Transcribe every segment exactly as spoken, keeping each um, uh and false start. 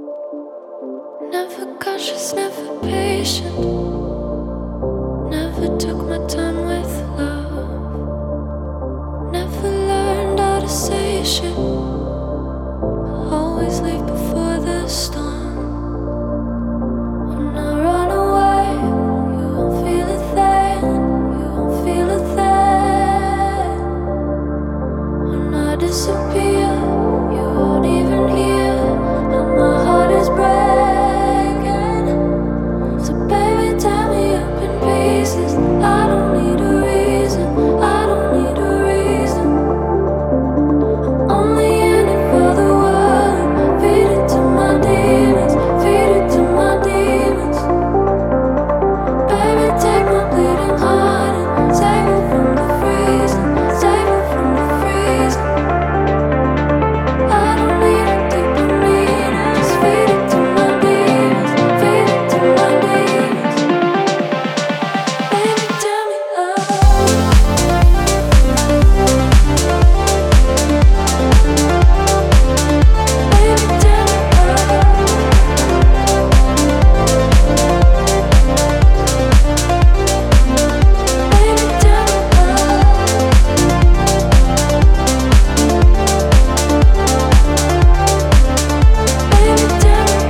Never cautious, never patient. Never took my time with love. Never learned how to say shit. Always leave before the storm. When I run away, you won't feel a thing. You won't feel a thing. When I disappear, you won't even hear. And my heart is breaking. So baby, tear me up in pieces. I don't need a reason. I don't need a reason. I'm only in it for the world. Feed it to my demons. Feed it to my demons. Baby, take my bleeding heart and save it from the freezing. Save it from the freezing. I don't need a deeper meanings. Feed it to my demons. Feed it to my demons. Baby, tear me up. Baby, tear me up. Baby, tear me up. Baby, tear me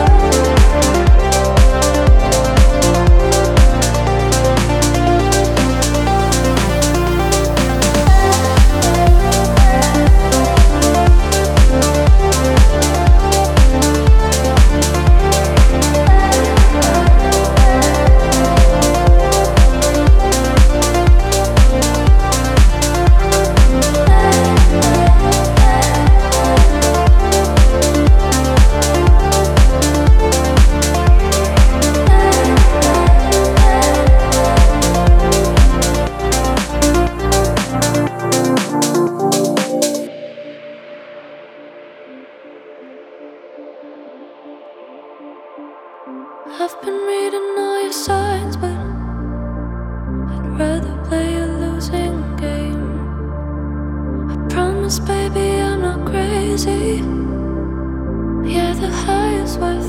I've been reading all your signs, but I'd rather play a losing game. I promise, baby, I'm not crazy. Yeah, the high is worth